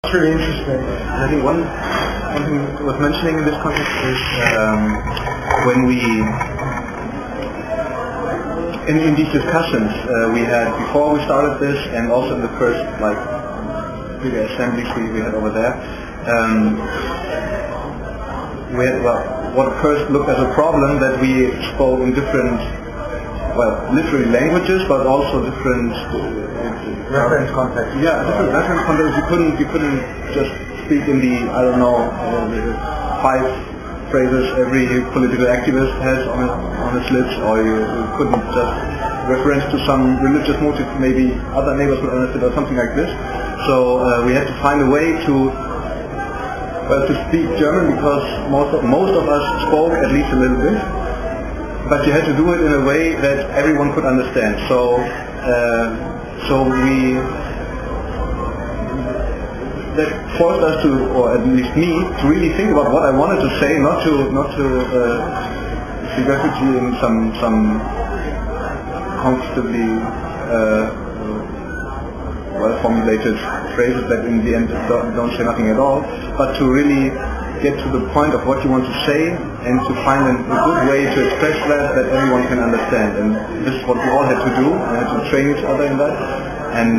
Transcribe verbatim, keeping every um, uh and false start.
It's really interesting. And I think one, one thing worth mentioning in this context is um, when we, in, in these discussions uh, we had before we started this, and also in the first like bigger assemblies we, we had over there, um, we had, well, what first looked as a problem that we spoke in different, well, literally languages, but also different uh, Reference context. Yeah, different reference contexts. You couldn't, you couldn't just speak in the, I don't know, uh, the five phrases every political activist has on his, on his lips, or you, you couldn't just reference to some religious motive maybe other neighbors would understand, or something like this. So uh, we had to find a way to, well, to speak German, because most of, most of us spoke at least a little bit, but you had to do it in a way that everyone could understand. So. Uh, So we, that forced us to, or at least me, to really think about what I wanted to say, not to not to uh, see refugee in some some comfortably uh, well formulated phrases that in the end don't, don't say nothing at all, but to really get to the point of what you want to say, and to find a, a good way to express that that everyone can understand. And this is what we all had to do. We had to train each other in that.